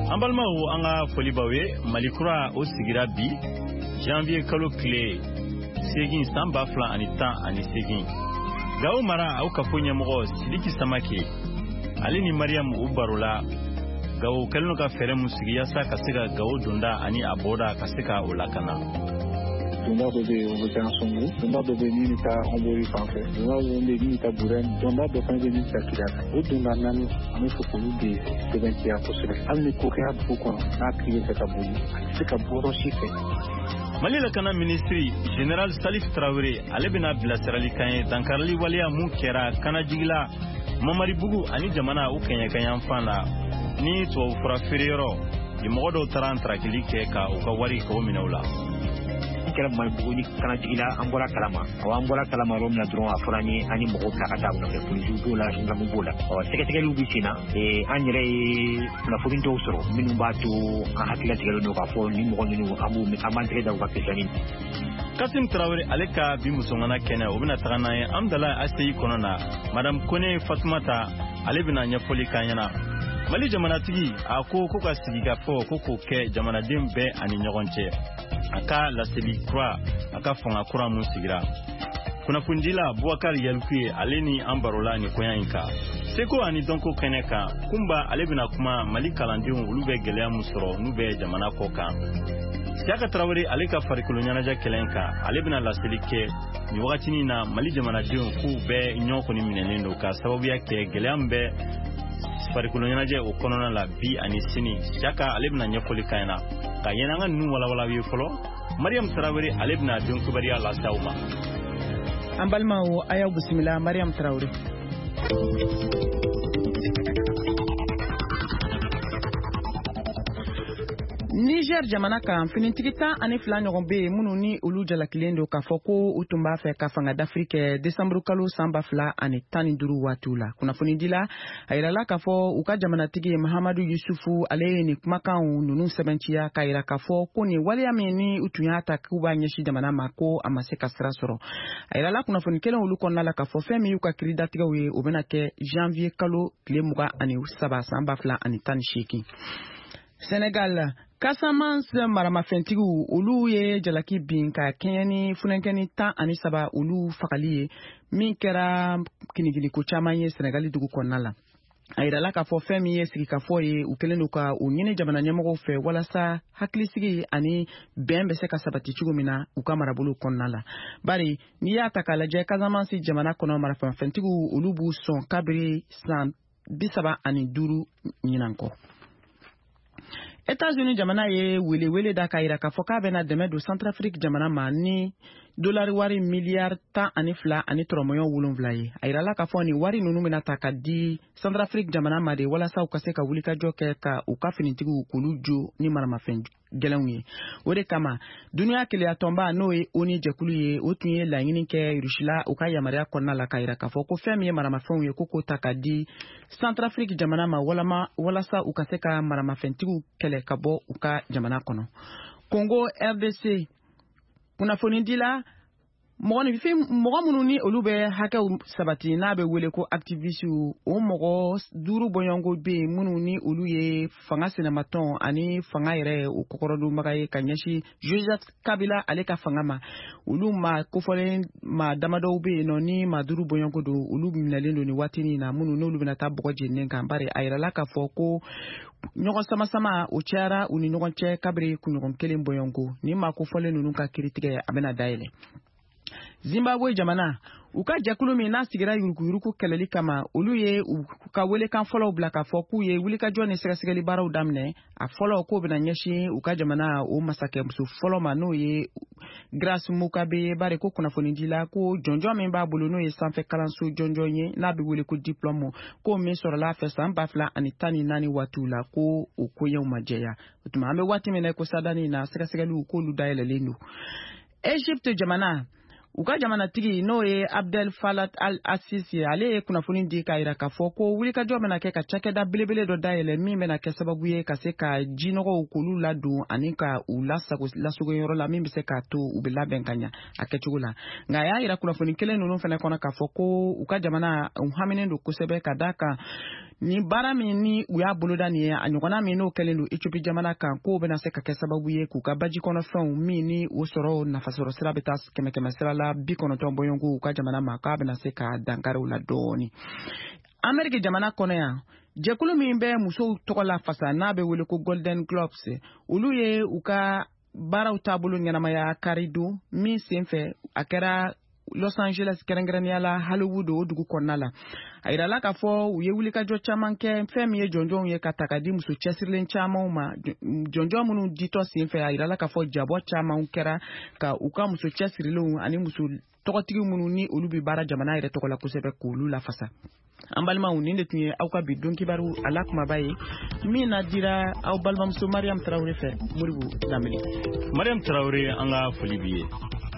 Ambalmao anga folibawe malikura osigira bi janvier kalo clé segin samba flan anita ani segin gawo mara au kafonya mo sidiki samake ali ni Mariam ubarola gawo kalno ka fere musigiya sa kasika gawo dunda ani aboda kasika ulakana Donda bebe obekan songo, donda bebe ni nita ombori fanfe, donda bebe ni nita buren, donda bebe ni nita kirata. O donda nani ame fokolu de sebenki ya posere. Alni koke ya buko na kriye seka boli, seka boro shife. Malila kana ministry General Salif Traoré alebina bilasirali kanye dankarali waliya mu kera kana jigila mamari bugu ani jamana u kenya kanya fana ni to fura ferero imodo tarantra kilike ka u ka wari ko minawla. Kera malbuguni kana jigila ambola kalama o ambola kalama romna dron afrani ani mo ka kata no ke polisu bola jinga mbola o seke lubisina e anyre la furinto usoro minu batu a hakila tigelo no ka fo ni mo nginu amu mi amante da ko pesani Kasim Traoré aleka bi musongana kene obina tagana ye amdala aseyi konona madam Kone Fatmata alebina nyafoli kanyana Mali jamana tigi ako ko ka sigi ka fo ko ke jamana dembe ani nyogonche aka la sebi kwa aka fonga kura musigira kuna fundila Bouakar Yalkuye aleni ambarola ni koyanka seko ani donko keneka kumba alebina kuma Mali kalandion ulube gelea musoro nube jamana koka Siaka Traoré aleka farikolo nyanaja kelenka alebina la selike ni wakati ni na Mali jamana dion ku be nyoko ni minenendo ka sababu yake geleambe farikolo nyanaja ukonona la bi ani sini siaka alebina nyefoli kaina ka yenanga nu wala wi folo Mariam Traoré alebna don kubariya la sauma ambalma o aya bismillah Mariam Traoré Niger jamana kan finitigita ani fila ɲɔgɔn be minnu ni olu jalakilen do k'a fɔ ko u tun b'a fɛ ka fanga d'Afrique décembre kalo sanba 2015 waatiw la kunnafoni dila a yirala k'a fɔ u ka jamanatigi Mahamadu Yusufu ale ye ni kumakanw nunu sɛbɛnciya k'a yira k'a fɔ ko ni waleya min ni u tun y'a ta k'u b'a ɲɛsi jamana ma ko a ma se ka sira sɔrɔ a yirala kunnafoni kelen olu kɔnɔna la k'a fɔ fɛn min y'u ka kiiridatigɛw ye o bɛna kɛ janvier kalo tile 27 sanba 2018 Sénégal Casamance maramafɛntigiw olu ye jalaki bin ka kɛɲɛ ni funankɛni 13 olu fagali ye min kɛra kinigiliko caman ye Sénégal dugu kɔnɔna la a yirala k'a fɔ fɛn min ye sigikafɔ ye u kɛlen do ka u ɲini jamana ɲɛmɔgɔw fɛ walasa hakilisigi ani bɛn bɛ se ka sabati cogo min na u ka marabolo kɔnɔna la bari n'i y'a ta k'a lajɛ Casamance jamana kɔnɔ maramafɛntigiw olu b'u sɔn kabiri san 35 ɲinan kɔ États-Unis jamana ye wele da ka yira k'a fɔ k'a bɛna dɛmɛ don Centrafrique jamana ma ni dolari wari miliyari 12 ani tɔrɔmɔɲɔ 7 ye a yirala k'a fɔ ni wari ninnu bɛna ta ka di Centrafrique jamana ma de walasa u ka se ka wulikajɔ kɛ ka u ka finitigiw k'olu jo ni maramafɛn gɛlɛnw ye o de kama duniya keleya tɔnba n'o ye ONU jɛkulu ye o tun ye laɲini kɛ Rusila u ka yamaruya kɔnɔna la ka yira k'a fɔ ko fɛn min ye maramafɛnw ye ko ta ka di Centrafrique jamana ma walasa u ka se ka maramafɛntigiw kɛlɛ ka bɔ u ka jamana kɔnɔ Congo RDC kunnafoni dila mɔgɔ minnu ni olu bɛ hakɛw sabati n'a bɛ wele ko activiste o mɔgɔ 5 bɔɲɔgɔnko bɛ yen minnu ni olu ye fanga sɛnɛmatɔn ani fanga yɛrɛ o kɔkɔrɔdonbaga ye ka ɲɛsin Joseph Kabila ale ka fanga ma olu ma kofɔlen ma damadɔw bɛ yen nɔ ni ma 5 bɔɲɔgɔnko don olu minɛlen don ni waati na minnu n'olu bɛna taa bɔgɔ jeninen kan bari a yirala k'a fɔ ko ɲɔgɔn sama o cayara u ni ɲɔgɔn cɛ kabiri kunɲɔgɔn 1 bɔɲɔgɔnko ni ma kofɔlen ninnu ka kiritigɛ a bɛna dayɛlɛ Zimbabwe jamana u ka jɛkulu min n'a sigira yurukuyuruku kɛlɛli kama olu ye u ka welekan fɔlɔw bila k'a fɔ k'u ye wulikajɔ ni sɛgɛsɛgɛli baaraw daminɛ a fɔlɔ k'o bɛna ɲɛsin u ka jamana o masakɛmuso fɔlɔ ma n'o ye Grace Mugabe bari ko kunnafoni dila ko jɔnjɔn min b'a bolo n'o ye sanfɛ kalanso jɔnjɔn ye n'a bɛ wele ko diplôme ko min sɔrɔla fɛ san 2014 waatiw la ko o koɲɛw ma jɛya o tuma an bɛ waati min na ko sadani na sɛgɛsɛgɛliw k'olu dayɛlɛlen don Egypte jamana u ka jamanatigi n'o ye Abdel Fattah al-Sisi ale ye kunnafoni di k'a yira k'a fɔ ko wulikajɔ bɛna kɛ ka cakɛda belebele dɔ dayɛlɛ min bɛna kɛ sababu ye ka se ka jinɔgɔw k'olu ladon ani ka u lasagoyɔrɔ la min bɛ se k'a to u bɛ labɛn ka ɲa a kɛcogo la nka a y'a yira kunnafoni kelen ninnu fana kɔnɔ k'a fɔ ko u ka jamana u haminen don kosɛbɛ ka d'a kan ni baara min ni u y'a boloda nin ye a ɲɔgɔnna min n'o kɛlen don Ethiopie jamana kan k'o bɛna se ka kɛ sababu ye k'u ka baji kɔnɔfɛnw min ni o sɔrɔ nafasɔrɔ sira bɛ taa 100 sira la 90 bɔɲɔnko u ka jamana ma k'a bɛna se ka dankari u la dɔɔni. Amérique jamana kɔnɔ yan jɛkulu min bɛ musow tɔgɔ la fasa n'a bɛ wele ko Golden Globes olu ye u ka baaraw taabolo ɲɛnamaya karido min senfɛ a kɛra Los Angeles kɛrɛnkɛrɛnnenya la Hollywood o dugu kɔnɔna la a yirala k'a fɔ u ye wulikajɔ caman kɛ fɛn min ye jɔnjɔnw ye ka ta ka di muso cɛsirilen camanw ma jɔnjɔn minnu ditɔ senfɛ a yirala k'a fɔ jabɔ camanw kɛra ka u ka muso cɛsirilenw ani muso tɔgɔtigi minnu ni olu bɛ baara jamana yɛrɛ tɔgɔ la kosɛbɛ k'olu lafasa. An balimaw nin de tun ye aw ka bi don kibaru a la kumaba ye min na dira aw balimamuso Mariam Traoré fɛ Moribo Lamini. Mariam Traoré an ka foli b'i ye.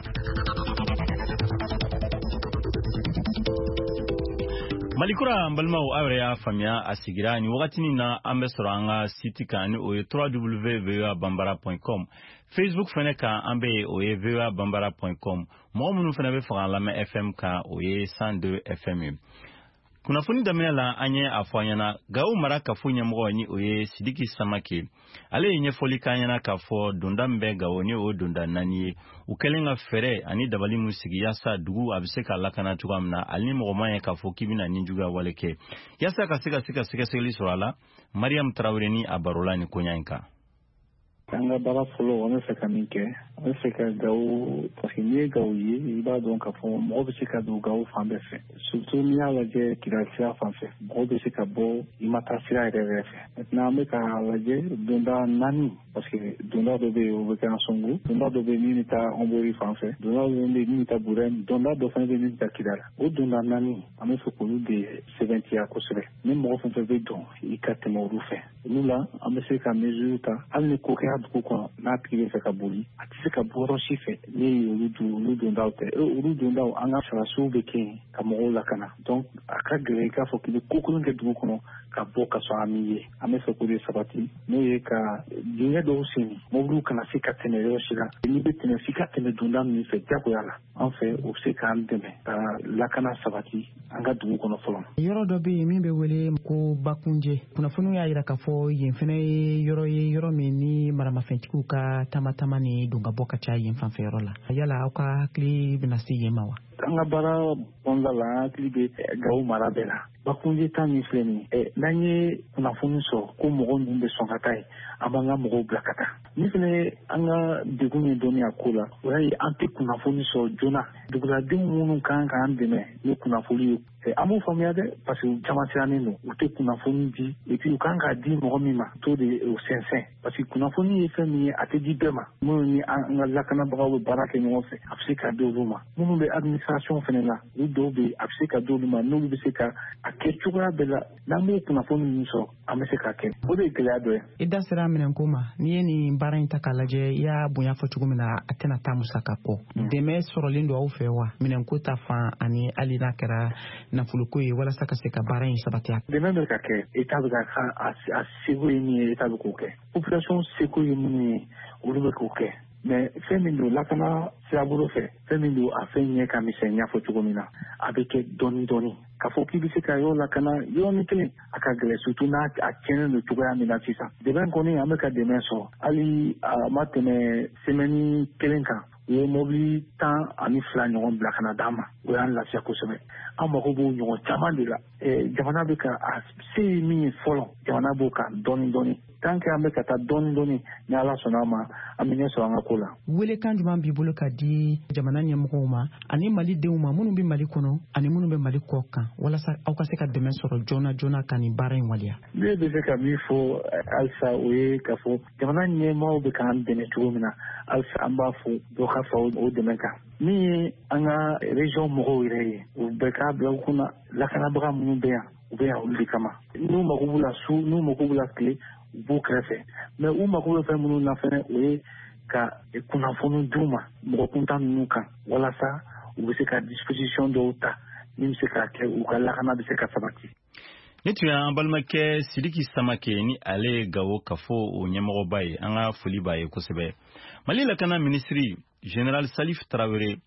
Malikura an balimaw aw yɛrɛ y'a faamuya a sigira ni wagatinin na an bɛ sɔrɔ an ka site kan ni o ye www.voabambara.com Facebook fana kan an bɛ o ye voabambara.com mɔgɔ minnu fana bɛ faga lamɛn FM kan o ye 102 FM ye. Kunnafoni daminɛ la an ye a fɔ an ɲɛna Gawo mara kafo ɲɛmɔgɔ ni o ye Sidiki Samake ale ye ɲɛfɔli k'an ɲɛna k'a fɔ donda min bɛ Gawo ni o donda 4 ye u kɛlen ka fɛɛrɛ ani dabali min sigi yaasa dugu a bɛ se ka lakana cogoya min na ali ni mɔgɔ man ye k'a fɔ k'i bɛna nin juguya wale kɛ yaasa ka se ka sɛgɛsɛgɛli sɔrɔ a la Mariam Traoré ni a barola ni koɲa in kan. An ka baara fɔlɔ an bɛ fɛ ka min kɛ an bɛ fɛ ka Gawo parce que n'i ye Gawo ye i b'a dɔn k'a fɔ mɔgɔ bɛ se ka don Gawo fan bɛɛ fɛ surtout n'i y'a lajɛ Kidali sira fan fɛ mɔgɔ bɛ se ka bɔ Imata sira yɛrɛ fɛ maintenant an bɛ ka lajɛ donda 4 parce que donda dɔ bɛ yen o bɛ kɛ Ansongo donda dɔ bɛ yen min bɛ taa Honbori fan fɛ donda dɔ bɛ yen min bɛ taa Burɛni donda dɔ fana bɛ yen min bɛ taa Kidali o donda 4 an bɛ fɛ k'olu de sɛbɛntiya kosɛbɛ ni mɔgɔ fɛn fɛn bɛ dɔn i ka tɛmɛ olu fɛ olu la an bɛ se ka mesure ta hali ni ko kɛra dugu kɔnɔ n'a tigi bɛ fɛ ka boli a tɛ se ka bɔ yɔrɔ si fɛ ne ye olu dondaw tɛ olu dondaw an ka sarasiw bɛ kɛ yen ka mɔgɔw lakana donc a ka gɛlɛn i k'a fɔ k'i bɛ ko kolon kɛ dugu kɔnɔ ka bɔ ka sɔrɔ a min ye an bɛ fɛ k'o de sabati n'o ye ka dingɛ dɔw senni mɔbiliw kana se ka tɛmɛ yɔrɔ si la n'i bɛ tɛmɛ f'i ka tɛmɛ donda min fɛ diyagoya la an fɛ o bɛ se k'an dɛmɛ ka lakana sabati an ka dugu kɔnɔ fɔlɔ. Yɔrɔ dɔ bɛ yen min bɛ wele ko Bakunje kunnafoniw y'a jira k'a fɔ yen fana ye yɔrɔ min ni maramafɛntigiw ka taama ni dongabɔ ka ca yen fanfɛ yɔrɔ la yala aw ka hakili bɛna se yen ma wa? An ka baara kɔnɔna la an hakili bɛ Gawo mara bɛɛ la Bakunje ta min filɛ nin ye n'an ye kunnafoni sɔrɔ ko mɔgɔ ninnu bɛ sɔn ka taa yen an b'an ka mɔgɔw bila ka taa ni fɛnɛ an ka degun ye dɔnni a ko la o y'a ye an tɛ kunnafoni sɔrɔ joona duguladenw minnu kan k'an dɛmɛ ni kunnafoni ye an b'u faamuya dɛ parce que caman sirannen don u tɛ kunnafoni di et puis u kan k'a di mɔgɔ min ma t'o de o sɛnsɛn parce que kunnafoni ye fɛn min ye a tɛ di bɛɛ ma minnu ni an ka lakanabagaw bɛ baara kɛ ɲɔgɔn fɛ a bɛ se ka di olu ma minnu bɛ administration fɛnɛ la u dɔw bɛ a bɛ se ka di olu ma n'olu bɛ se ka a kɛ cogoya bɛɛ la n'an b'o kunnafoni ninnu sɔrɔ an bɛ se k'a kɛ o de ye gɛlɛya dɔ ye. I da sera minɛnko ma n'i ye nin baara in ta k'a lajɛ i y'a bonya fɔ cogo min na a tɛna taa musaka kɔ dɛmɛ sɔrɔlen don aw fɛ wa minɛnko ta fan ani hali n'a kɛra nafoloko ye walasa ka se ka baara in sabatiya. Dɛmɛ bɛ ka kɛ État bɛ ka a seko ye min ye État bɛ k'o kɛ population seko ye minnu ye olu bɛ k'o kɛ mais fɛn min don lakana sirabolo fɛ fɛn min don a fɛn ɲɛ ka misɛn n y'a fɔ cogo min na a bɛ kɛ dɔɔni dɔɔni k'a fɔ k'i bɛ se ka yɔrɔ lakana yɔrɔnin kelen a ka gɛlɛn surtout n'a a tiɲɛnen don cogoya min na sisan dɛmɛ kɔni an bɛ ka dɛmɛ sɔrɔ hali a ma tɛmɛ semaine 1 kan u ye mobili 12 ɲɔgɔn bila ka na d'an ma o y'an lafiya kosɛbɛ an mago b'o ɲɔgɔn caman de la jamana bɛ ka a se ye min ye fɔlɔ jamana b'o kan dɔɔni dɔɔni tant que an bɛ ka taa dɔɔni dɔɔni ni Ala sɔnna a ma an bɛ ɲɛ sɔrɔ an ka ko la. Welekan jumɛn b'i bolo ka di jamana ɲɛmɔgɔw ma ani Malidenw ma minnu bɛ Mali kɔnɔ ani minnu bɛ Mali kɔ kan walasa aw ka se ka dɛmɛ sɔrɔ joona joona ka nin baara in waliya. Ne bɛ se ka min fɔ halisa o ye k'a fɔ jamana ɲɛmɔgɔw bɛ k'an dɛmɛ cogo min na halisa an b'a fɔ dɔ ka fara o dɛmɛ kan min ye an ka région mɔgɔw yɛrɛ ye u bɛɛ k'a bila u kunna lakanabaga minnu bɛ yan u bɛ yan olu de kama n'u mago b'u la su n'u mago b'u la tile u b'u kɛrɛfɛ mais u mago bɛ fɛn minnu na fɛnɛ o ye ka kunnafoni d'u ma mɔgɔ kuntan ninnu kan walasa u bɛ se ka disposition dɔw ta min bɛ se ka kɛ u ka lakana bɛ se ka sabati. Ne tun y'an balimakɛ Sidiki Samake ni ale Gawo kafo o ɲɛmɔgɔba ye an ka foli b'a ye kosɛbɛ. Mali lakana ministri General Salif Traoré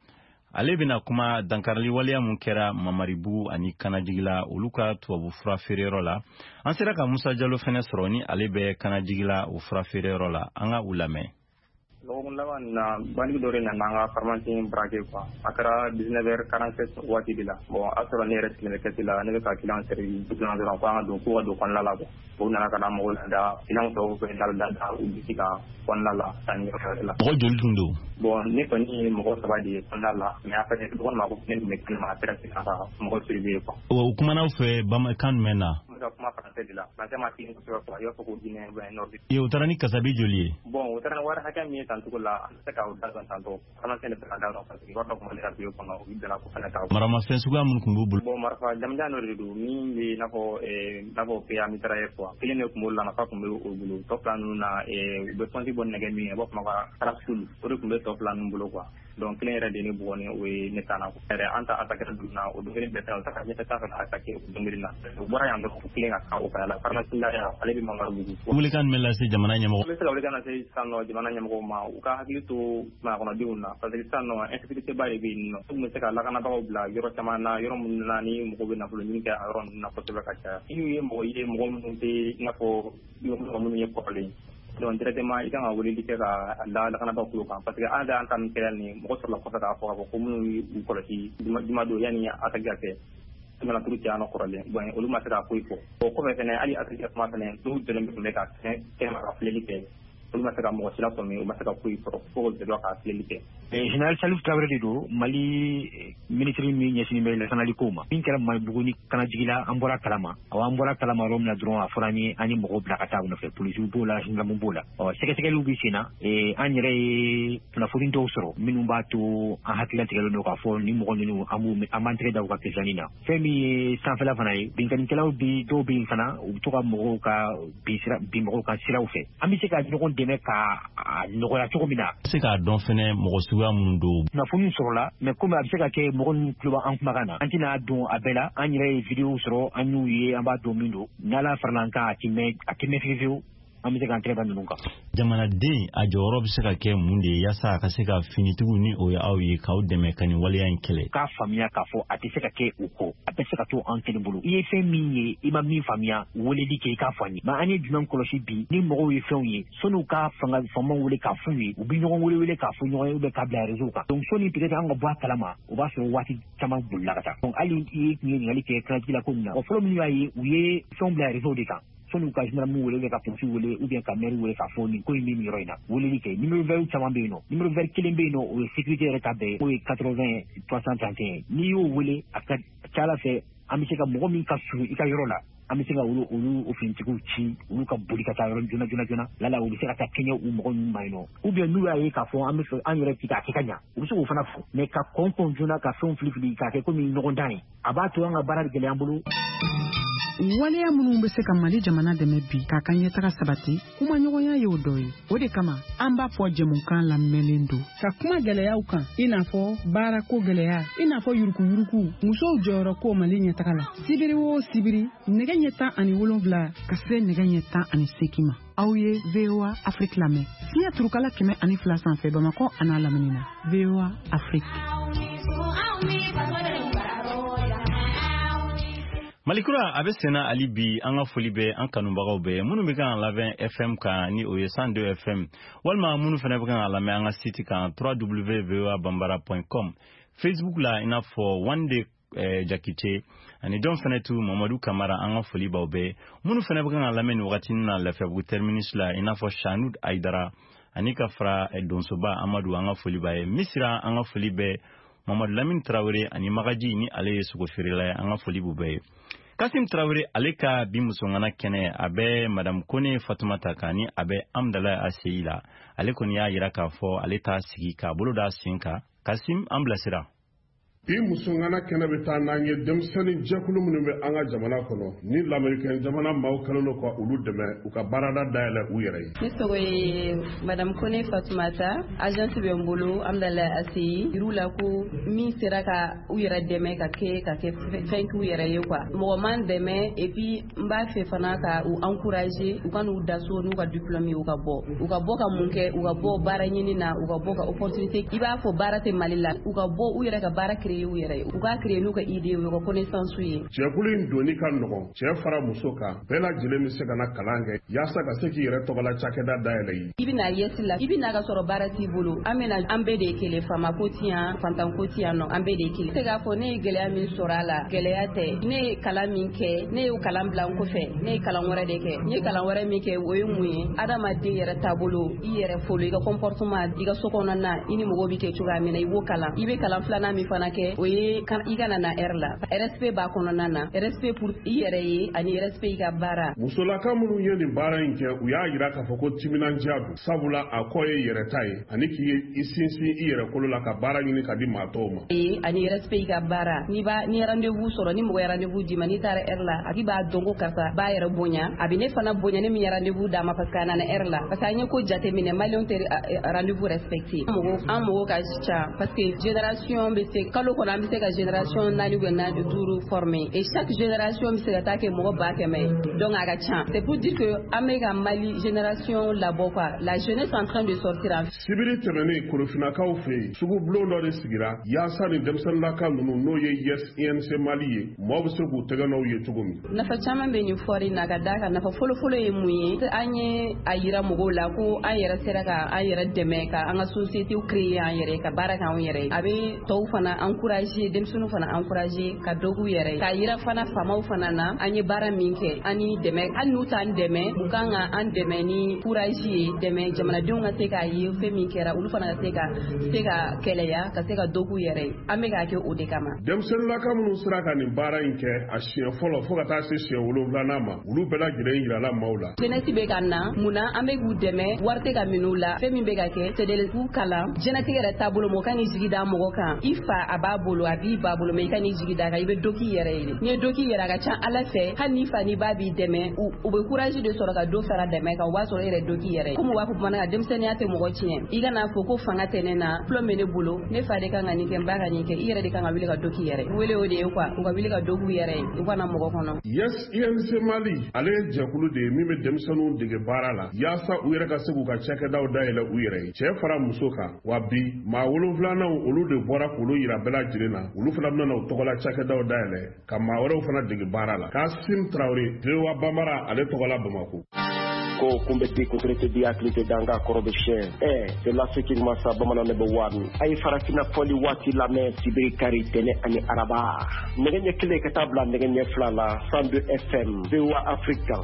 ale bena kuma dankarali waleya mun kɛra Mamaribugu ani Kanajigila olu ka tubabu fura feereyɔrɔ la. An sera ka Musa Jalo fɛnɛ sɔrɔ ni ale bɛ Kanajigila o fura feereyɔrɔ la. An ka u lamɛn. Lɔgɔkun laban na banque dɔ de nana an ka pharmacie braquer quoi. A kɛra 19h47 waati de la. Bon a sɔrɔ ne yɛrɛ sigilen bɛ kɛsi la ne bɛ ka client service dɔrɔn ko an ka don ko ka don kɔnɔna la quoi. O nana ka na mɔgɔw lada client tɔw fɛ da u bisi ka kɔnɔna la tan yɔrɔ la. Mɔgɔ joli tun don? Bon ne kɔni ye mɔgɔ 3 de ye kɔnɔna la mais a fait dɔgɔnin ma ko ne tun bɛ kɛnɛma a sera ka mɔgɔ surveiller quoi. O kumana u fɛ kan jumɛn na? Ka kuma français de la. Français ma tin kosɛbɛ quoi. Y'a fɔ ko Guinée bɛ nord. Ye u taara ni kasabi joli ye? Bon u taara ni wari hakɛ min ye tancogo la an tɛ se ka o da dɔn tantɔ. Pharmacie ne bɛ ka da dɔn parce que yɔrɔ dɔ kun bɛ ka bio kɔnɔ u dala ko fana ta. Maramafɛn suguya mun kun b'u bolo? Bon marifa jamjan dɔ de don min bɛ n'a fɔ PA mitrailleur quoi. Kelen de kun b'o la nafa kun bɛ o bolo. Tɔ fila ninnu na u bɛ pɔnti bɔ nɛgɛ min ye b'a fɔ ma ka parasol o de kun bɛ tɔ fila ninnu bolo quoi. Donc kelen yɛrɛ de ne bugɔ ni o ye ne tana ko. Yɛrɛ an ta attaquer dunna o don kelen bɛɛ ta o ta ka ɲɛfɛ ta fɛ attaquer o don kelen na. O bɔra yan dɔrɔn kelen ka kan o fana la. Pharmacie la ale bɛ Mamaribugu. Welekan jumɛn lase jamana ɲɛmɔgɔ? N bɛ se ka welekan lase sisan nɔ jamana ɲɛmɔgɔw ma u ka hakili to maakɔnɔdenw na parce que sisan nɔ insécurité ba de bɛ yen nɔ. U tun bɛ se ka lakanabagaw bila yɔrɔ caman na yɔrɔ minnu na ni mɔgɔw bɛ nafolo ɲini kɛ a yɔrɔ ninnu na kosɛbɛ ka caya. N'u ye mɔgɔ ye mɔgɔ minnu tɛ i n'a fɔ mɔgɔ minnu ye kɔrɔlen. Donc directement i kan ka weleli kɛ ka lakanabagaw tulo kan parce que an da an ta nin kɛra nin mɔgɔ sɔrɔla kɔfɛ k'a fɔ ko minnu y'u kɔlɔsi juma don yanni attaque ka kɛ. Mana turu cɛ an kɔrɔlen bon olu ma se ka foyi fɔ. O kɔfɛ fɛnɛ hali attaque kuma fɛnɛ dɔw jɔlen bɛ ka kɛ ka filɛli kɛ. Olu ma se ka mɔgɔ si la faamuya u ma se ka foyi sɔrɔ fo ka ka filɛli kɛ. Général Salif Traoré de don Mali ministre min ɲɛsinnen bɛ lakanali ko ma. Min kɛra Mamaribugu ni Kanajigila an bɔra kalama. An bɔra kalama yɔrɔ min na dɔrɔn a fɔra an ye mɔgɔw bila ka taa u nɔfɛ polisiw b'o la gendarmew b'o la. Sɛgɛsɛgɛliw bɛ sen na an yɛrɛ ye kunnafoni dɔw sɔrɔ minnu b'a to an hakili tigɛlen don k'a fɔ ni mɔgɔ ninnu an b'an tɛgɛ da u ka pezani na. Fɛn min ye sanfɛla fana ye binkanikɛlaw dɔw bɛ yen fana u bɛ to ka mɔgɔw ka bin mɔgɔw ka siraw fɛ. An bɛ se ka ɲɔgɔn dɛmɛ ka nɔgɔya cogo min na. Se k'a dɔn fɛnɛ mɔgɔ suguya minnu don. Kunnafoni sɔrɔla mais comme a bɛ se ka kɛ mɔgɔ ninnu tulo b'an kumakan na. An tɛna don a bɛɛ la an yɛrɛ ye vidéo sɔrɔ an y'u ye an b'a dɔn min don. N'Ala farala an kan a tɛ mɛn fiyewu an bɛ se k'an tɛgɛ da ninnu kan. Jamanaden a jɔyɔrɔ bɛ se ka kɛ mun de ye yaasa a ka se ka finitigiw ni o ye aw ye k'aw dɛmɛ ka nin waleya in kɛlɛ. K'a faamuya k'a fɔ a tɛ se ka kɛ u kɔ a bɛ se ka to an kelen bolo. I ye fɛn min ye i ma min faamuya weleli kɛ i k'a fɔ an ye. Mais an ye jumɛn kɔlɔsi bi ni mɔgɔw ye fɛnw ye sɔnni u ka famaw wele k'a f'u ye u bɛ ɲɔgɔn wele k'a fɔ ɲɔgɔn ye ou bien k'a bila réseau kan. Donc sɔnni peut-être an ka bɔ a kalama o b'a sɔrɔ waati caman bolila ka taa. Donc hali i ye ɲininkali kɛ Kanajigila ko min na fɔlɔ minnu y'a ye u ye fɛnw bila réseau de kan. Sɔnni ka gendarmew wele ka polisi wele ou bien ka maire wele k'a fɔ nin ko in bɛ nin yɔrɔ in na weleli kɛ numéro vert caman bɛ yen nɔ numéro vert kelen bɛ yen nɔ o ye sécurité yɛrɛ ta bɛɛ o ye 80 331 n'i y'o wele a ka ca Ala fɛ an bɛ se ka mɔgɔ min ka surun i ka yɔrɔ la an bɛ se ka olu finitigiw ci olu ka boli ka taa yɔrɔ joona lala u bɛ se ka taa kɛɲɛ u mɔgɔ ninnu ma yen nɔ ou bien n'u y'a ye k'a fɔ an bɛ fɛ an yɛrɛ ti k'a kɛ ka ɲa u bɛ se k'o fana fɔ mais ka kɔn joona ka fɛnw filifili k'a kɛ komi ɲɔgɔn dan ye a b'a to an ka baara gɛlɛya an bolo. Waleya minnu bɛ se ka Mali jamana dɛmɛ bi k'a ka ɲɛtaga sabati kuma ɲɔgɔnya ye o dɔ ye o de kama an b'a fɔ jɛmukan lamɛnlen don ka kuma gɛlɛyaw kan i n'a fɔ baarako gɛlɛya i n'a fɔ yuruguyurugu musow jɔyɔrɔ ko Mali ɲɛtaga la sibiri o sibiri nɛgɛ ɲɛ 17 ka se nɛgɛ ɲɛ 18 ma aw ye VOA Afrique lamɛn fiɲɛ turukala 102 sanfɛ Bamakɔ a n'a lamini na VOA Afrique. Malikura a bɛ senna hali bi an ka foli bɛ an kanubagaw bɛɛ minnu bɛ kan lamɛn FM kan ni o ye 102 FM walima minnu fana bɛ kan lamɛn an ka site kan www.voabambara.com Facebook la i n'a fɔ Wande Jakite ani John fana tu Mamadu Kamara an ka foli b'aw bɛɛ minnu fana bɛ kan lamɛn nin wagati na Lafiyabugu terminus la i n'a fɔ Shanud Aidara ani ka fara Donsoba Amadu an ka foli b'a ye Misira an ka foli bɛɛ Mamadu Lamine Traoré ani Magaji ni ale ye sogo feerela ye an ka foli b'u bɛɛ ye. Kasim Traoré ale ka bi musongana kɛnɛ a bɛ Madame Kone Fatumata kan ni a bɛ Amdala ACI la ale kɔni y'a yira k'a fɔ ale t'a sigi k'a bolo da sen kan Kasim an bilasira. i musungana kɛnɛ bɛ taa n'an ye denmisɛnnin jɛkulu minnu bɛ an ka jamana kɔnɔ ni lamɛrikɛn jamana maaw kɛlen don ka olu dɛmɛ u ka baarada dayɛlɛ u yɛrɛ ye. Ne tɔgɔ ye Madame Kone Fatumata, agence bɛ n bolo Amdala ACI yir'u la ko min sera ka u yɛrɛ dɛmɛ ka kɛ fɛn k'u yɛrɛ ye quoi. Mɔgɔ man dɛmɛ et puis n b'a fɛ fana ka u encourager u ka n'u da so n'u ka diplôme ye u ka bɔ ka mun kɛ u ka bɔ baara ɲini na u ka bɔ ka opportunité i b'a fɔ baara tɛ Mali la u ka bɔ u yɛrɛ ka baara créer u yɛrɛ ye u ka créer n'u ka idée u ka connaissance ye. Cɛkulu in doni ka nɔgɔn cɛ fara muso kan bɛɛ lajɛlen bɛ se ka na kalan kɛ yaasa ka se k'i yɛrɛ tɔgɔla cakɛda dayɛlɛ ye. I bɛna yesi la i bɛna ka sɔrɔ baara t'i bolo an bɛɛ de ye kelen fama ko ti yan fantan ko ti yan nɔ an bɛɛ de ye kelen. Se k'a fɔ ne ye gɛlɛya min sɔrɔ a la gɛlɛya tɛ ne ye kalan min kɛ ne ye kalan bila n kɔfɛ ne ye kalan wɛrɛ de kɛ n ye kalan wɛrɛ min kɛ o ye mun ye adamaden yɛrɛ taabolo i yɛrɛ folo i ka comportement i ka sokɔnɔna i ni mɔgɔw bɛ kɛ cogoya min na i b'o kalan i bɛ kalan filanan min fana kɛ o ye i kana na heure la respect b'a kɔnɔna na respect pour i yɛrɛ ye ani respect i ka baara. Musolaka minnu ye nin baara in kɛ u y'a yira k'a fɔ ko timinandiya don sabula a kɔ ye yɛrɛ ta ye ani k'i i sinsin i yɛrɛ kolo la ka baara ɲini ka di maa tɔw ma. Ani respect i ka baara ni rendez-vous sɔrɔ ni mɔgɔ ye rendez-vous d'i ma n'i taara heure la a k'i b'a dɔn ko karisa b'a yɛrɛ bonya a bɛ ne fana bonya ne min ye rendez-vous d'a ma parce que a nana heure la parce que an ye ko jateminɛ maliyɛnw tɛ rendez-vous respecté an mɔgɔw ka ca parce que génération bɛ se kalo kɔnɔ an bɛ se ka génération 4 ou 5 former et chaque génération bɛ se ka taa kɛ mɔgɔ 100,000 donc a ka ca c'est pour dire que an bɛ ka Mali génération labɔ quoi la jeunesse en train de sortir. Sibiri tɛmɛnen Korofinakaw fɛ yen sugu bulon dɔ de sigira yaasa ni denmisɛnninlaka ninnu n'o ye Yes INC Mali ye mɔgɔw bɛ se k'u tɛgɛ n'aw ye cogo min. Nafa caman bɛ nin fɔri in na ka d'a kan nafa fɔlɔ-fɔlɔ ye mun ye an ye a yira mɔgɔw la ko an yɛrɛ sera ka an yɛrɛ dɛmɛ ka an ka société créer an yɛrɛ ka baara k'an yɛrɛ ye a bɛ tɔw fana encourager denmisɛnninw fana encourager ka dɔ k'u yɛrɛ ye k'a yira fana faamaw fana na an ye baara min kɛ an ni dɛmɛ hali n'u t'an dɛmɛ u kan ka an dɛmɛ ni courage ye dɛmɛ jamanadenw ka se k'a ye fɛn min kɛra olu fana ka se ka kɛlɛya ka se ka dɔ k'u yɛrɛ ye an bɛ k'a kɛ o de kama. Denmisɛnninlaka minnu sera ka nin baara in kɛ a siɲɛ fɔlɔ fo ka taa se siɲɛ 7nan ma olu bɛɛ lajɛlen yirala maaw la. Jeunesse bɛ ka na mun na an bɛ k'u dɛmɛ wari tɛ ka minɛ u la fɛn min bɛ ka kɛ c'est de k'u kalan diɲɛlatigɛ yɛrɛ taabolo mɔgɔ ka n'i jigi da mɔgɔ kan i fa a b'a bolo a b'i ba bolo mais i ka n'i jigi da kan i bɛ dɔ k'i yɛrɛ ye n'i ye dɔ k'i yɛrɛ a ka ca Ala fɛ hali n'i fa n'i ba b'i dɛmɛ u bɛ courage de sɔrɔ ka dɔ fara dɛmɛ kan o b'a sɔrɔ e yɛrɛ dɔ k'i yɛrɛ ye comme u b'a fɔ bamanankan denmisɛnninya tɛ mɔgɔ tiɲɛ i kana fɔ ko fanga tɛ ne na diplôme bɛ ne bolo ne fa de kan ka nin kɛ n ba ka nin kɛ i yɛrɛ de kan ka wuli ka dɔ k'i yɛrɛ ye wele o de ye quoi u ka wuli ka dɔ k'u yɛrɛ ye u kana mɔgɔ kɔnɔ. Yes INC Mali ale ye jɛkulu de ye min bɛ denmisɛnninw dege baara la yaasa u yɛrɛ ka se k'u ka cakɛdaw dayɛlɛ u yɛrɛ ye cɛ fara muso kan wa bi maa 7nan olu de bɔra k'olu yira bɛɛ lajɛlen na olu fana bɛna u tɔgɔla cakɛdaw dayɛlɛ ka maa wɛrɛw fana dege baara la Kasim Traoré Tewa Bamara ale tɔgɔla Bamako. Ko kumbe di kutrete di aklite danga korobe shen c'est la ce qui massa bamana ne bewadu ay farafina foli wati la me sibiri kari tene ani araba nege kile ka tabla nege flala 102 FM VOA Africa.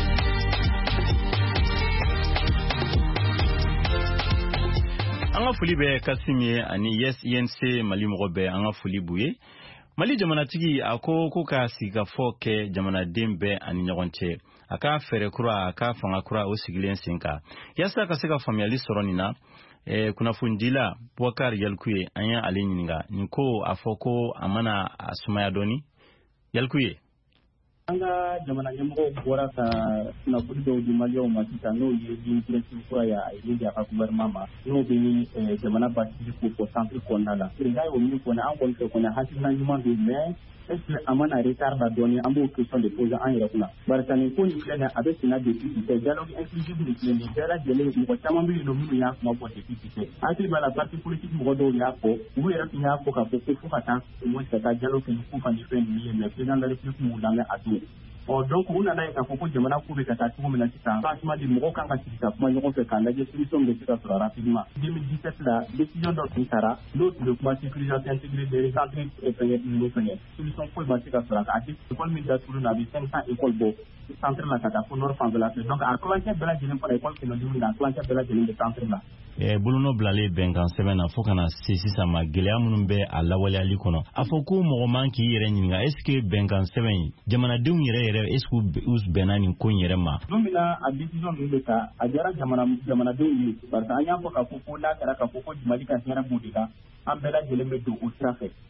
An ka foli bɛ Kasim ye ani Yes INC Mali mɔgɔ bɛɛ an ka foli b'u ye. Mali jamanatigi a ko ka sigikafɔ kɛ jamanaden bɛɛ ani ɲɔgɔn cɛ a ka fɛɛrɛ kura a ka fanga kura o sigilen sen kan yaasa ka se ka faamuyali sɔrɔ nin na kunnafonidila Bubakari Yalikuye an ye ale ɲininka nin ko a fɔ ko a mana a sumaya dɔɔni Yalikuye. An ka jamana ɲɛmɔgɔw bɔra ka kunnafoni dɔw di maliyɛnw ma sisan n'o ye ligne directive kura ye a ye di a ka gouvernement ma n'o bɛ ni jamana basigi ko fɔ centre kɔnɔna la président y'o min fɔ an kɔni fɛ kɔni hakilina ɲuman bɛ mais est ce que a mana retard la dɔɔni an b'o question de poser an yɛrɛ kunna barisa nin ko nin filɛ nin a bɛ senna depuis Cissé dialogue inclusif de filɛ nin bɛɛ lajɛlen mɔgɔ caman bɛ yen nɔ minnu y'a kuma fɔ depuis Cissé hakili b'a la parti politique mɔgɔ dɔw y'a fɔ olu yɛrɛ tun y'a fɔ k'a fɔ ko fo ka taa au moins ka taa dialogue kɛ ni ko kan ni fɛn ninnu ye mais président de la république m'u lamɛn a don. Donc u nana ye k'a fɔ ko jamana ko bɛ ka taa cogo min na sisan franchement de mɔgɔw kan ka sigi ka kuma ɲɔgɔn fɛ k'a lajɛ solution bɛ se ka sɔrɔ rapidement 2017 la décision dɔ tun taara n'o tun bɛ kuma sécurisation intégrée des centres ninnu fɛngɛ solution foyi ma se ka sɔrɔ a tɛ école min datuguli na a bɛ 500 école bɔ centre la ka taa fo nord fanfɛla fɛ donc a kilancɛ bɛɛ lajɛlen fana école kɛmɛ duuru na a kilancɛ bɛɛ lajɛlen bɛ centre la. Bolonɔ bilalen bɛnkan sɛbɛn na fo kana se sisan ma gɛlɛya minnu bɛ a lawaleyali kɔnɔ a fɔ ko mɔgɔ man k'i yɛrɛ ɲininka est ce que bɛnkan sɛbɛn in jamanadenw yɛrɛ est ce que u bɛnna nin ko in yɛrɛ ma. Don min na a décision ninnu bɛ ta a diyara jamanadenw ye parce que an y'a fɔ k'a fɔ ko n'a kɛra k'a fɔ ko Mali ka hɛrɛ b'o de la an bɛɛ lajɛlen bɛ don o sira fɛ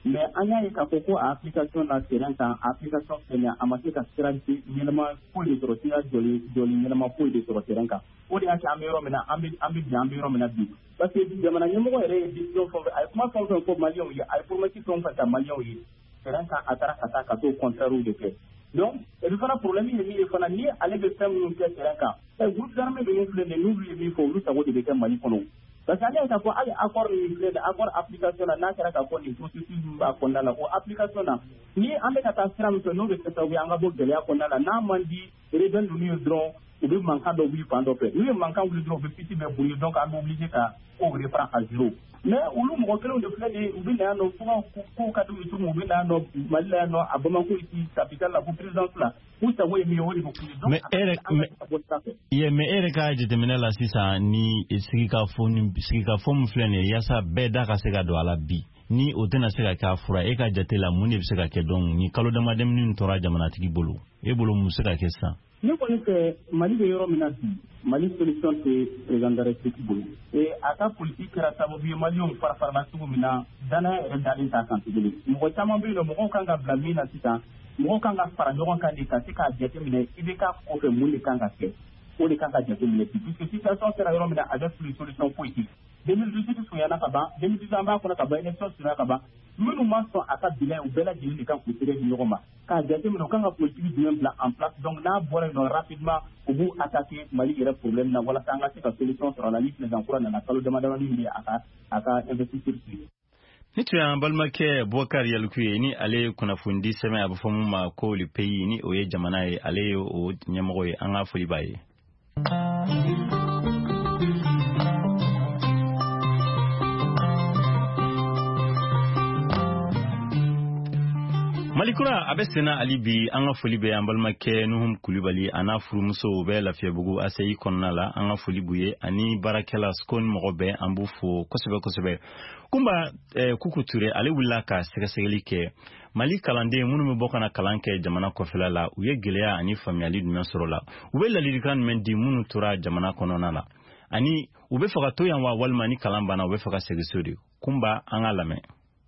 mais an y'a ye k'a fɔ ko application na terrain kan application fɛnɛ a ma se ka sira ɲɛnama foyi de sɔrɔ sira jɔli ɲɛnama foyi de sɔrɔ terrain kan o de y'a kɛ an bɛ yɔrɔ min na an bɛ yɔrɔ min na bi parce que jamana ɲɛmɔgɔ yɛrɛ ye décision fɛn a ye kuma fɛn fɛn fɔ maliyɛnw ye a ye promesse fɛn fɛn ta maliyɛnw ye terrain kan a taara ka taa ka t'o contraire de kɛ donc et fana problème ye min ye fana ni ale bɛ fɛn minnu kɛ terrain kan groupe d'armée ninnu filɛ nin n'olu ye min fɔ olu sago de bɛ kɛ Mali kɔnɔ parce que ale y'a fɔ hali accord min filɛ nin accord application na n'a kɛra k'a fɔ nin processus min b'a kɔnɔna la o application na ni an bɛ ka taa sira min fɛ n'o bɛ kɛ sababu ye an ka bɔ gɛlɛya kɔnɔna la n'a man di rebelle ninnu ye dɔrɔn u bɛ mankan dɔ wuli fan dɔ fɛ n'u ye mankan wuli dɔrɔn u bɛ fiti bɛɛ boli donc an bɛ obligé ka kow reprend à zéro mais olu mɔgɔ kelenw de filɛ nin u bɛ na yan nɔ fo ka kow ka d'u ye cogo min u bɛ na yan nɔ Mali la yan nɔ a Bamako ici capitale la ko présidence la u sago ye min ye o de bɛ k'u ye donc mais e yɛrɛ ka jateminɛ la sisan ni sigikafɔ min filɛ nin ye yaasa bɛɛ da ka se ka don a la bi ni o tɛna se ka kɛ fura e ka jate la mun de bɛ se ka kɛ donc ni kalo damadamani min tora jamanatigi bolo e bolo mun se ka kɛ sisan ne kɔni fɛ Mali bɛ yɔrɔ min na bi Mali solution tɛ président de la République bolo et a ka politique kɛra sababu ye maliyɛnw fara-farala cogo min na danaya yɛrɛ dalen t'a kan tuguni mɔgɔ caman bɛ yen nɔ mɔgɔw kan ka bila min na sisan mɔgɔw kan ka fara ɲɔgɔn kan de ka se k'a jateminɛ i bɛ k'a kɔfɛ mun de kan ka kɛ o de kan ka jateminɛ bi puisque situation sera yɔrɔ min na a bɛ plus solution politique 2018 surunyana ka ban 2018 an b'a kɔnɔ ka ban élection surunya ka ban minnu ma sɔn a ka bilan u bɛɛ lajɛlen de kan k'u tere di ɲɔgɔn ma k'a jateminɛ u kan ka politique jumɛn bila en place donc n'a bɔra yen nɔ rapidement u b'u attaquer Mali yɛrɛ problème na walasa an ka se ka solution sɔrɔ a la ni président kura nana kalo damadamani min ye a ka investiture suivre. Ni tun y'an balimakɛ Boubacar Yaliku ye ni ale kunnafoni sɛbɛn a bɛ fɔ mun ma ko le pays ni o ye jamana ye ale ye o ɲɛmɔgɔ ye an ka foli b'a ye. Malikura a bɛ senna ali bi an ka foli bɛ an balimakɛ Nuhum Kulibali a n'a furumuso bɛ Lafiyabugu ACI kɔnɔna la an ka foli b'u ye ani baarakɛla Skon mɔgɔ bɛɛ an b'u fo kosɛbɛ kosɛbɛ. Kumba Kuku Ture ale wulila ka sɛgɛsɛgɛli kɛ Mali kalanden minnu bɛ bɔ kana kalan kɛ jamana kɔfɛla la u ye gɛlɛya ani faamuyali jumɛn sɔrɔ la u bɛ ladilikan jumɛn di minnu tora jamana kɔnɔna la ani u bɛ fɛ ka to yan wa walima ni kalan banna u bɛ fɛ ka segin so de Kumba an ka lamɛn.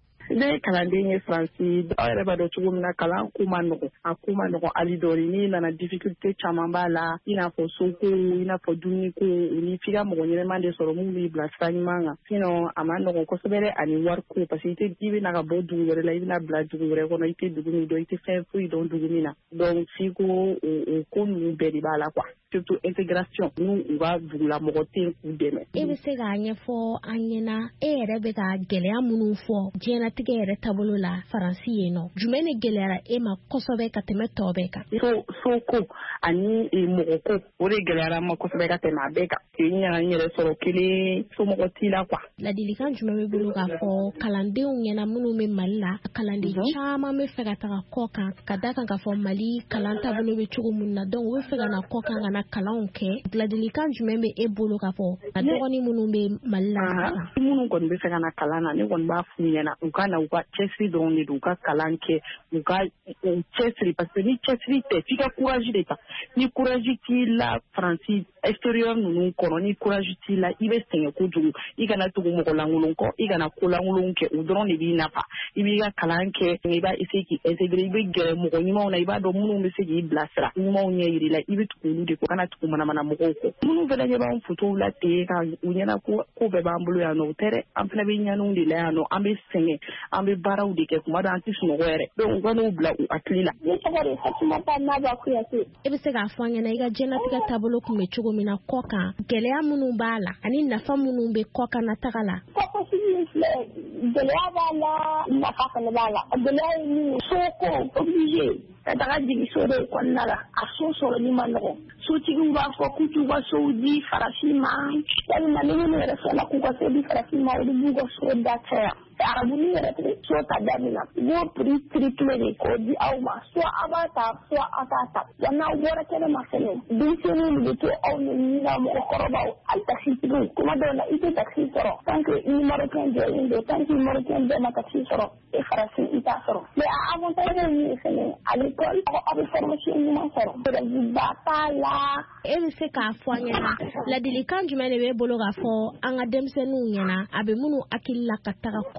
Ne kalanden ye Faransi aw yɛrɛ b'a dɔn cogo min na kalan ko ma nɔgɔn a ko ma nɔgɔn hali dɔɔni ni nana difficulté caman b'a la i n'a fɔ soko i n'a fɔ dumuniko ni f'i ka mɔgɔ ɲɛnɛman de sɔrɔ mun b'i bila sira ɲuman kan sinon a ma nɔgɔn kosɛbɛ dɛ ani wariko parce que i bɛna ka bɔ dugu wɛrɛ la i bɛna bila dugu wɛrɛ kɔnɔ i tɛ dugu min dɔn i tɛ fɛn foyi dɔn dugu min na donc f'i ko o ko ninnu bɛɛ de b'a la quoi surtout intégration n'u u ka dugulamɔgɔ tɛ k'u dɛmɛ. E bɛ se k'a ɲɛfɔ an ɲɛna e yɛrɛ bɛ ka gɛlɛya minnu fɔ diɲɛlatigɛ yɛrɛ taabolo la Faransi yen nɔ jumɛn de gɛlɛyara e ma kosɛbɛ ka tɛmɛ tɔ bɛɛ kan. Soko ani mɔgɔko o de gɛlɛyara ma kosɛbɛ ka tɛmɛ a bɛɛ kan n yɛrɛ sɔrɔ kelen somɔgɔ t'i la quoi. Ladilikan jumɛn bɛ bolo k'a fɔ kalandenw ɲɛna minnu bɛ Mali la kalanden caman bɛ fɛ ka taga kɔ kan ka da kan k'a fɔ Mali kalan taabolo bɛ cogo min na donc u bɛ fɛ ka na kɔ kan ka na kalanw kɛ ladilikan jumɛn bɛ e bolo k'a fɔ a dɔgɔnin minnu bɛ Mali la sisan. Minnu kɔni bɛ fɛ ka na kalan na ne kɔni b'a f'u ɲɛna u ka na u ka cɛsiri dɔrɔn de don u ka kalan kɛ u ka cɛsiri parce que ni cɛsiri tɛ f'i ka courage de ta ni courage t'i la Faransi extérieur ninnu kɔnɔ ni courage t'i la i bɛ sɛgɛn kojugu i kana tugu mɔgɔ lankolon kɔ i kana ko lankolon kɛ o dɔrɔn de b'i nafa i b'i ka kalan kɛ i b'a essayer k'i intégrer i bɛ gɛrɛ mɔgɔ ɲumanw na i b'a dɔn minnu bɛ se k'i bilasira ɲumanw ɲɛ yir'i la i bɛ tugu olu de kɔ kana tugu manamana mɔgɔw kɔ minnu fana ɲɛ b'an fotow la ten ka u ɲɛna ko bɛɛ b'an bolo yan nɔ o tɛ dɛ an fana bɛ ɲanunw de la yan nɔ an bɛ sɛgɛn an bɛ baaraw de kɛ kuma dɔ an tɛ sunɔgɔ yɛrɛ donc u ka n'u bila u hakili la. Ne tɔgɔ de Fatumata Naba Kuyate. E bɛ se k'a fɔ an ɲɛna i ka diɲɛlatigɛ taabolo kun bɛ cogo min na kɔ kan gɛlɛya minnu b'a la ani nafa minnu bɛ kɔ kan nataga la. Kɔkɔsigi in filɛ gɛlɛya b'a la nafa fana b'a la gɛlɛya ye min ye soko obligé ka taga jigin so de kɔnɔna la a so sɔrɔli ma nɔgɔn sotigiw b'a fɔ k'u t'u ka sow di Farafin ma walima ni minnu yɛrɛ sɔnna k'u ka so di Farafin ma olu b'u ka so da caya arabuni yɛrɛ tɛ so ta da min na u b'o prix triplé de k'o di aw ma soit a b'a ta soit a t'a ta wa n'aw bɔra kɛnɛ ma fɛnɛ denmisɛnninw de bɛ to aw ni ka mɔgɔkɔrɔbaw hali taxitigiw kuma dɔw la i tɛ taxi sɔrɔ tant que i Marocain jɔlen don tant que Marocain bɛɛ ma taxi sɔrɔ e Farafin i t'a sɔrɔ mais a avantage ye min ye fɛnɛ à l'école aw bɛ formation ɲuman sɔrɔ ba t'a la. E bɛ se k'a fɔ an ɲɛna ladilikan jumɛn de b'e bolo k'a fɔ an ka denmisɛnninw ɲɛna a bɛ minnu hakili la ka taga kɔ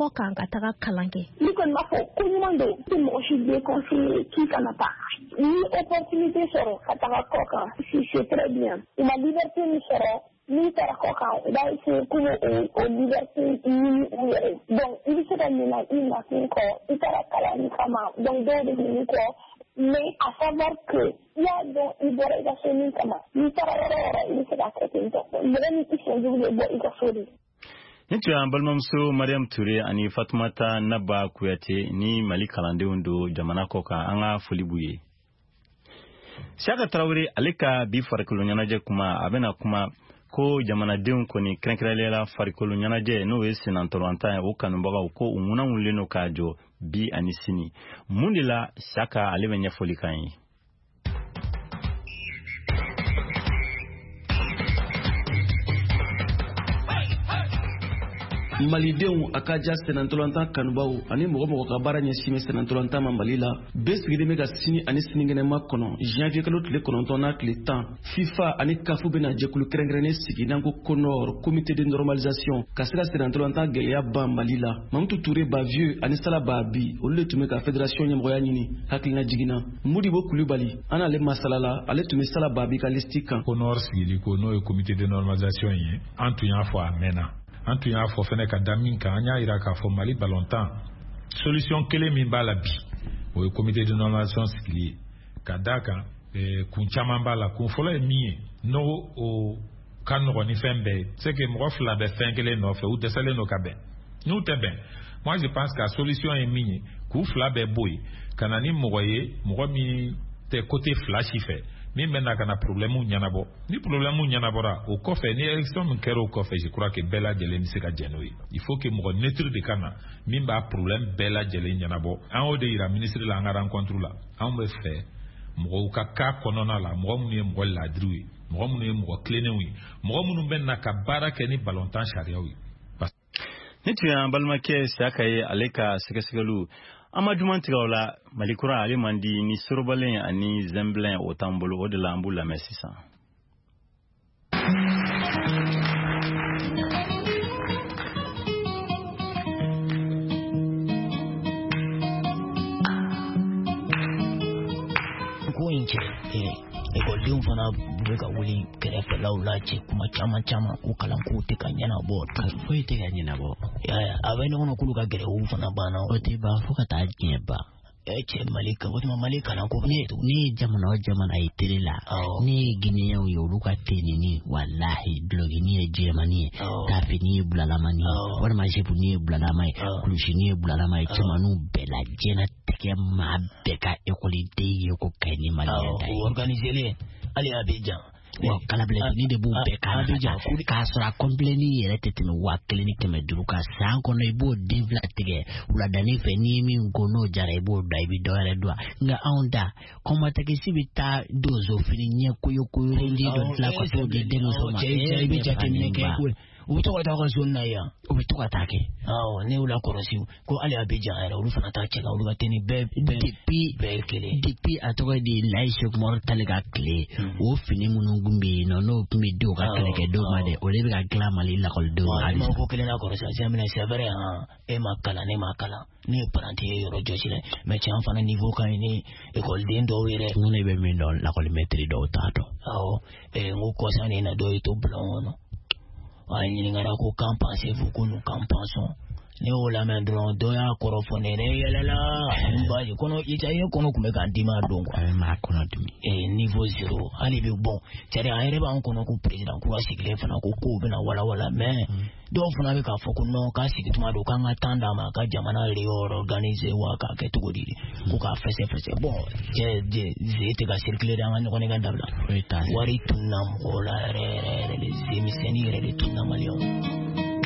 kɔ kan ka taga kalan kɛ. Ni kɔni b'a fɔ ko ɲuman don ko mɔgɔ si déconseillé k'i kana taa ni opportunité sɔrɔ ka taga kɔ kan si c'est très bien u ma liberté min sɔrɔ n'i taara kɔ kan u b'a essayer k'u o liberté ɲini u yɛrɛ donc i bɛ se ka ɲina i nakun kɔ i taara kalan min kama donc dɔw bɛ ɲini kɔ mais à savoir que i y'a dɔn i bɔra i ka so min kama n'i taara yɔrɔ o yɔrɔ i bɛ se ka kɛ ten tɔ mɔgɔ min i sɔnjugu bɛ bɔ i ka so de. Nitu ya balimamuso Mariam Touré ani Fatumata Naba Kuyate ni Mali kalandenw do jamana kɔ kan an ka foli b'u ye. Siaka Traoré ale ka bi farikolo ɲɛnajɛ kuma a bɛna kuma ko jamanadenw kɔni kɛrɛnkɛrɛnlela farikolo ɲɛnajɛ n'o ye senantɔrɔntan ye o kanubagaw ko u ŋuna wulilen no k'a jɔ bi ani sini mun de la Siaka ale bɛ ɲɛfɔli kan ye. Malidenw a ka ja senantɔlantan kanubaw ani mɔgɔ ka baara ɲɛsin bɛ senantɔlantan ma Mali la bɛɛ sigilen bɛ ka sini ani sinikɛnɛma kɔnɔ janvier kalo tile 9 n'a tile 10 FIFA ani CAF bɛna jɛkulu kɛrɛnkɛrɛnnen sigi n'an ko CONOR comité de normalisation ka se ka senantɔlantan gɛlɛya ban Mali la. Mamutu Touré Bavieux ani Sala Babi olu de tun bɛ ka fédération ɲɛmɔgɔya ɲini hakilina jiginna. Modibo Kulibali an ale masalala ale tun bɛ Sala Babi ka listi kan. CONOR sigili ko n'o ye comité de normalisation ye an tun y'a fɔ a mɛnna. An tun y'a fɔ fɛnɛ ka da min kan an y'a yira k'a fɔ Mali ballontan solution kelen min b'a la bi o ye comité de normalisation sigili ye ka da kan kun caman b'a la kun fɔlɔ ye min ye n'o o ka nɔgɔn ni fɛn bɛɛ ye c'est que mɔgɔ fila bɛ fɛn kelen nɔfɛ u dɛsɛlen no ka bɛn n'u tɛ bɛn moi je pense que a solution ye min ye k'u fila bɛɛ bɔ yen ka na ni mɔgɔ ye mɔgɔ min tɛ côté fila si fɛ min bɛ na ka na problème ɲɛnabɔ ni problème ɲɛnabɔra o kɔfɛ ni élection min kɛra o kɔfɛ je crois que bɛɛ lajɛlen bɛ se ka jɛn n'o ye il faut que mɔgɔ neutre de ka na min b'a problème bɛɛ lajɛlen ɲɛnabɔ an y'o de yira ministre la an ka rencontre la an bɛ fɛ mɔgɔw ka cas kɔnɔna la mɔgɔ minnu ye mɔgɔ ladiriw ye mɔgɔ minnu ye mɔgɔ tilennenw ye mɔgɔ minnu bɛ na ka baara kɛ ni ballontan sariyaw ye. Ni tun y'an balimakɛ Siaka ye ale ka sɛgɛsɛgɛliw an ma juman tigɛ o la Malikura ale man di ni sorobalen ani zɛnbilɛn o t'an bolo o de la an b'u lamɛn sisan. Ko in cɛ ekɔlidenw fana bɛ ka wuli kɛrɛfɛlaw la cɛ kuma caman caman ko kalanko tɛ ka ɲɛnabɔ foyi tɛ ka ɲɛnabɔ a bɛ ɲɔgɔn k'olu ka gɛrɛw fana banna o tɛ ban fo ka taa diɲɛ ban cɛ Mali kan o tuma Mali kalanko ne ye jamana o jamana ye télé la ne ye Guinéens ye olu ka tenini wallahi blogini ye jɛmani ye tafini ye bulalama ye walima jepu ni ye bulalama ye kulusi ni ye bulalama ye cɛmaninw bɛɛ la diɲɛlatigɛ maa bɛɛ ka écoliden ye ko kayi ni Maliyɛn ta ye organisé ali Abidjan kalabilatini de b'u bɛɛ kan k'a sɔrɔ a compléni yɛrɛ tɛ tɛmɛ 1500 kan san kɔnɔ i b'o den fila tigɛ wuladani fɛ n'i ye min ko n'o jara i b'o dɔn i bɛ dɔ wɛrɛ dɔn nka anw da kɔnmatakisi bɛ taa donso fini ɲɛ koyokoyolendi dɔ dilan ka t'o di denmuso ma i bɛ jateminɛ kɛ u bɛ to ka taa ka zone na yan u bɛ to ka taa kɛ ne y'u lakɔlɔsi ko hali Abidjan yɛrɛ olu fana taa cɛ ka olu ka teni bɛɛ ye kelen depuis a tɔgɔ de Layi Seku Umaru Tale ka tile o fini minnu kun bɛ yen nɔ n'o tun bɛ di u ka kɛlɛkɛdenw ma dɛ o de bɛ ka dilan Mali lakɔlidenw ma hali ko kelen lakɔlɔsi a minɛ c'est vrai e ma kalan ne ma kalan ne ye paranti ye yɔrɔ jɔsi dɛ mais cɛ an fana niveau ka ɲi ni ekɔliden dɔw yɛrɛ n ne bɛ min dɔn lakɔlimɛtiri dɔw t'a dɔn n ko kɔsa ne na dɔw ye to bulon kɔnɔ a ɲininkara ko kan pensez-vous que nous qu'en pensons ne y'o lamɛn dɔrɔn dɔ y'a kɔrɔ fɔ ne yɛlɛla baasi kɔnɔ ye kɔnɔ tun bɛ k'an dimi a don quoi maa kɔnɔ dimi niveau 0 hali bi bon c'est-à-dire an yɛrɛ b'an kɔnɔ ko président kura sigilen fana ko kow bɛna walawala mais dɔw fana bɛ k'a fɔ ko non k'a sigi tuma don k'an ka temps d'a ma ka jamana réorganiser wa k'a kɛ cogo di ko k'a fɛsɛfɛsɛ bon cɛ tɛ ka circuler de an ka ɲɔgɔn ka dabila wari tununa mɔgɔw la yɛrɛ yɛrɛ de zemisɛnnin yɛrɛ de tununa maliyɛnw.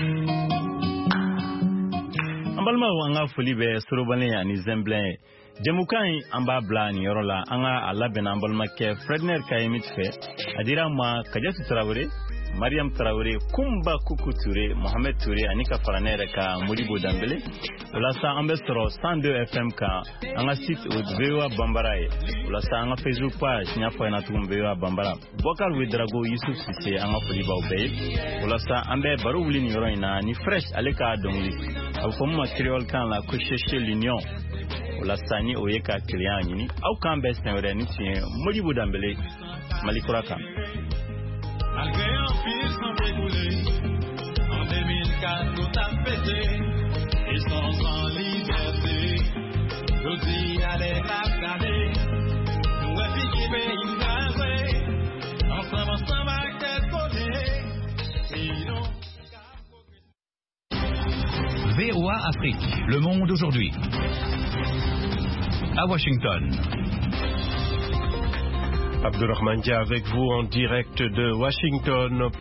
An balimaw an ka foli bɛ sorobalen ani zɛnbilɛn ye jɛmukan in an b'a bila nin yɔrɔ la an ka a labɛnna an balimakɛ Fredner Kayemit fɛ a dira an ma Kajatu Tarawele Mariam Tarawele Kumba Kuku Touré Mohamed Touré ani ka fara ne yɛrɛ ka Modibo Dambele o la sa an bɛ sɔrɔ 102 FM kan an ka site o VOA Bambara ye o la sa an ka Facebook page n y'a fɔ ɲɛna tugun VOA Bambara Bokar Wedrago Yusuf Sise an ka foli b'aw bɛɛ ye o la sa an bɛ baro wuli nin yɔrɔ in na ni Fresh ale ka dɔnkili a fɔ mun ma créole kan la ko chercher l'union o la sani o ye ka kelenya ɲini aw kan bɛɛ sɛn wɛrɛ ni tiɲɛ Modibo Dambele Mali kura kan. Malgré un fil sans déboulé, en 2004 tout a pété, ils sont en liberté, l'outil allait la garder, nous efficaces une gazée, ensemble à tête collée, sinon... VOA Afrique, le monde aujourd'hui. À Washington. Abdelrahman Dia avec vous en direct de Washington